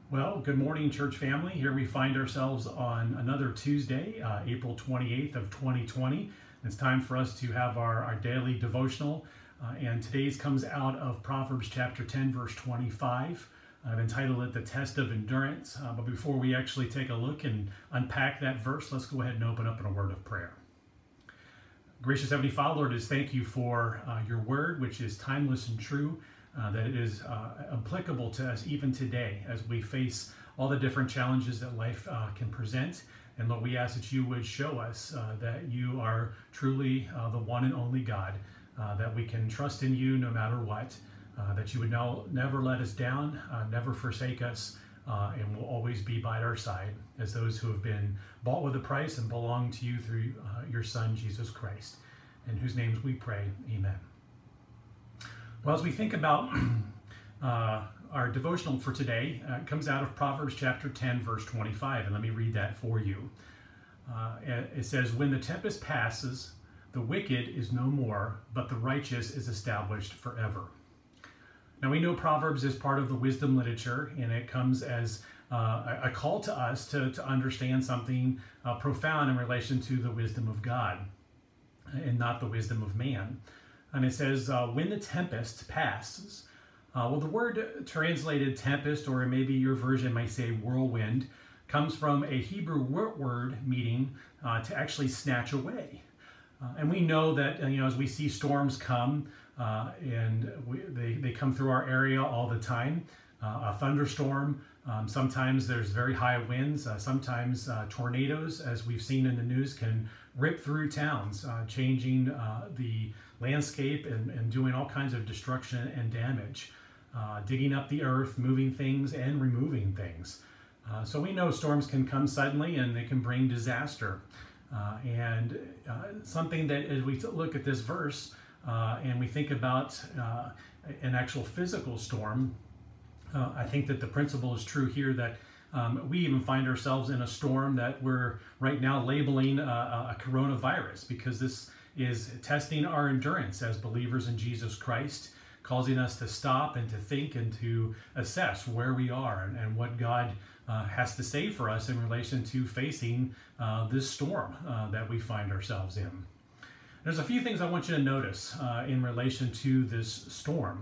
Well, good morning, church family. Here we find ourselves on another Tuesday, April 28th of 2020. It's time for us to have our daily devotional, and today's comes out of Proverbs chapter 10, verse 25. I've entitled it The Test of Endurance, but before we actually take a look and unpack that verse, let's go ahead and open up in a word of prayer. Gracious Heavenly Father, Lord, just thank you for your word, which is timeless and true. That it is applicable to us even today as we face all the different challenges that life can present. And Lord, we ask that you would show us that you are truly the one and only God, that we can trust in you no matter what, that you would never let us down, never forsake us, and will always be by our side as those who have been bought with a price and belong to you through your Son, Jesus Christ, in whose names we pray, amen. Well, as we think about our devotional for today, it comes out of Proverbs chapter 10, verse 25, and let me read that for you. It says, "When the tempest passes, the wicked is no more, but the righteous is established forever." Now, we know Proverbs is part of the wisdom literature, and it comes as a call to us to understand something profound in relation to the wisdom of God and not the wisdom of man. And it says, when the tempest passes. Well, the word translated tempest, or maybe your version might say whirlwind, comes from a Hebrew word meaning to actually snatch away. And we know that, as we see storms come, and they come through our area all the time, a thunderstorm, sometimes there's very high winds, sometimes tornadoes, as we've seen in the news, can rip through towns, changing the landscape and doing all kinds of destruction and damage, digging up the earth, moving things and removing things. So we know storms can come suddenly and they can bring disaster. And something that as we look at this verse and we think about an actual physical storm, I think that the principle is true here that we even find ourselves in a storm that we're right now labeling a coronavirus, because this is testing our endurance as believers in Jesus Christ, causing us to stop and to think and to assess where we are and what God has to say for us in relation to facing this storm that we find ourselves in. There's a few things I want you to notice in relation to this storm.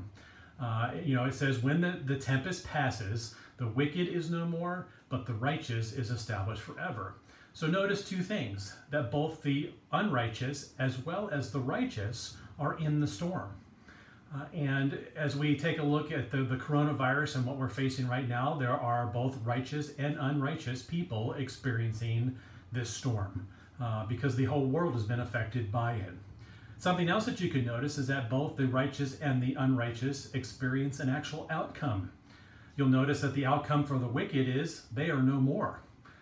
It says, when the tempest passes, the wicked is no more, but the righteous is established forever. So notice two things, that both the unrighteous as well as the righteous are in the storm. And as we take a look at the coronavirus and what we're facing right now, there are both righteous and unrighteous people experiencing this storm because the whole world has been affected by it. Something else that you can notice is that both the righteous and the unrighteous experience an actual outcome. You'll notice that the outcome for the wicked is they are no more.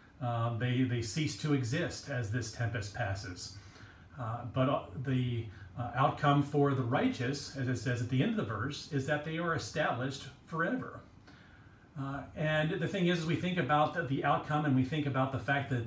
They cease to exist as this tempest passes. But the outcome for the righteous, as it says at the end of the verse, is that they are established forever. And the thing is, we think about the outcome and we think about the fact that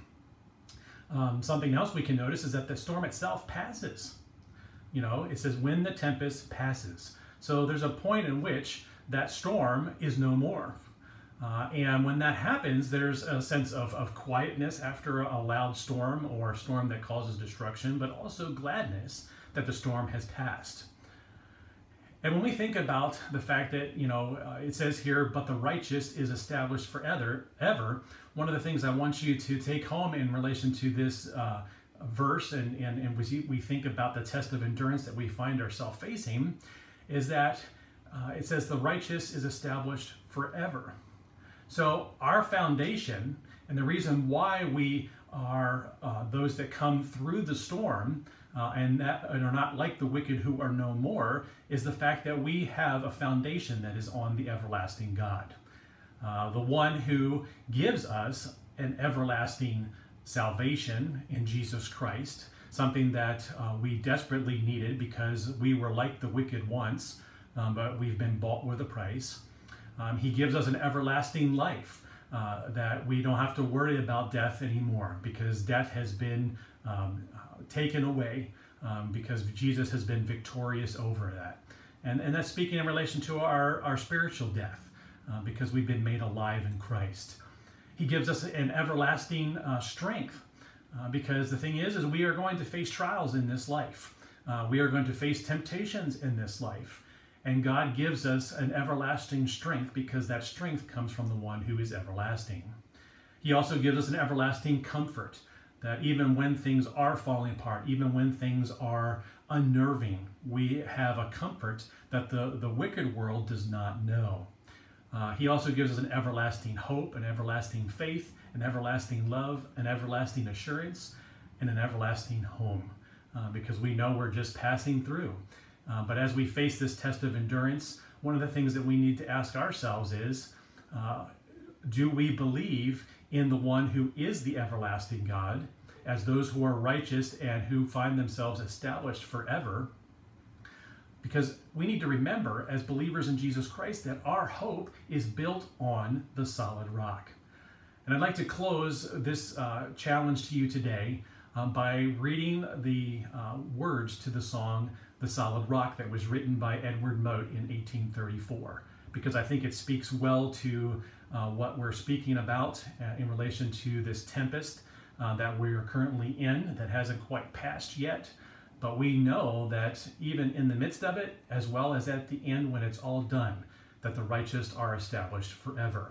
something else we can notice is that the storm itself passes. It says when the tempest passes. So there's a point in which that storm is no more. And when that happens, there's a sense of quietness after a loud storm or a storm that causes destruction, but also gladness that the storm has passed. And when we think about the fact that, it says here, but the righteous is established forever, one of the things I want you to take home in relation to this verse and we think about the test of endurance that we find ourselves facing is that it says the righteous is established forever. So our foundation and the reason why we are those that come through the storm and are not like the wicked who are no more is the fact that we have a foundation that is on the everlasting God. The one who gives us an everlasting salvation in Jesus Christ, something that we desperately needed because we were like the wicked once, but we've been bought with a price. He gives us an everlasting life, that we don't have to worry about death anymore because death has been taken away because Jesus has been victorious over that. And that's speaking in relation to our spiritual death. because we've been made alive in Christ. He gives us an everlasting strength because the thing is we are going to face trials in this life. We are going to face temptations in this life. And God gives us an everlasting strength because that strength comes from the one who is everlasting. He also gives us an everlasting comfort that even when things are falling apart, even when things are unnerving, we have a comfort that the wicked world does not know. He also gives us an everlasting hope, an everlasting faith, an everlasting love, an everlasting assurance, and an everlasting home because we know we're just passing through. But as we face this test of endurance, one of the things that we need to ask ourselves is, do we believe in the one who is the everlasting God as those who are righteous and who find themselves established forever? Because we need to remember as believers in Jesus Christ that our hope is built on the solid rock. And I'd like to close this challenge to you today by reading the words to the song The Solid Rock that was written by Edward Mote in 1834, because I think it speaks well to what we're speaking about in relation to this tempest that we're currently in that hasn't quite passed yet. But we know that even in the midst of it, as well as at the end when it's all done, that the righteous are established forever.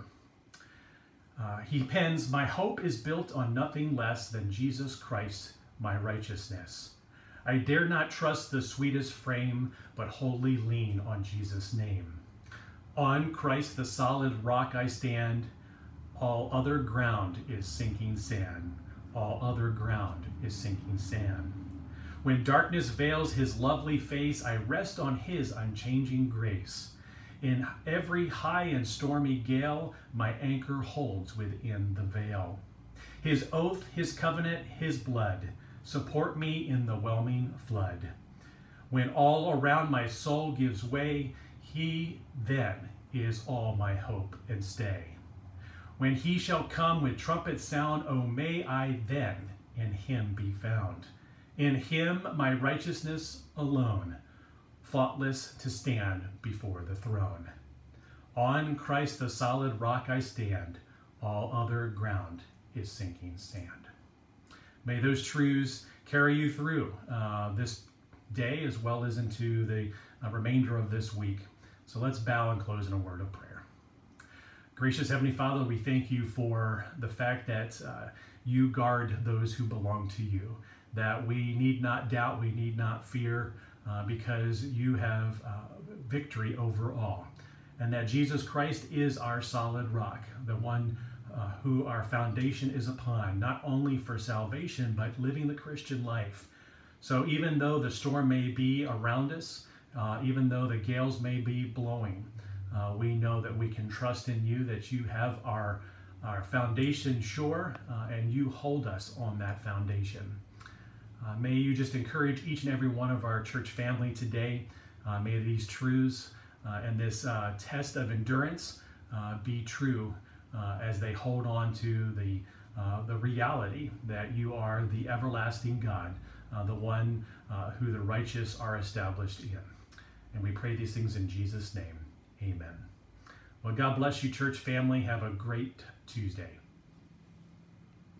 He pens, "My hope is built on nothing less than Jesus Christ, my righteousness. I dare not trust the sweetest frame, but wholly lean on Jesus' name. On Christ the solid rock I stand, all other ground is sinking sand. All other ground is sinking sand. When darkness veils his lovely face, I rest on his unchanging grace. In every high and stormy gale, my anchor holds within the veil. His oath, his covenant, his blood, support me in the whelming flood. When all around my soul gives way, he then is all my hope and stay. When he shall come with trumpet sound, oh, may I then in him be found. In him my righteousness alone, faultless to stand before the throne. On Christ the solid rock I stand, all other ground is sinking sand." May those truths carry you through this day as well as into the remainder of this week. So let's bow and close in a word of prayer. Gracious Heavenly Father, we thank you for the fact that you guard those who belong to you, that we need not doubt, we need not fear, because you have victory over all, and that Jesus Christ is our solid rock, the one who our foundation is upon, not only for salvation, but living the Christian life. So even though the storm may be around us, even though the gales may be blowing, we know that we can trust in you, that you have our foundation sure, and you hold us on that foundation. May you just encourage each and every one of our church family today. May these truths and this test of endurance be true as they hold on to the reality that you are the everlasting God, the one who the righteous are established in. And we pray these things in Jesus' name. Amen. Well, God bless you, church family. Have a great Tuesday.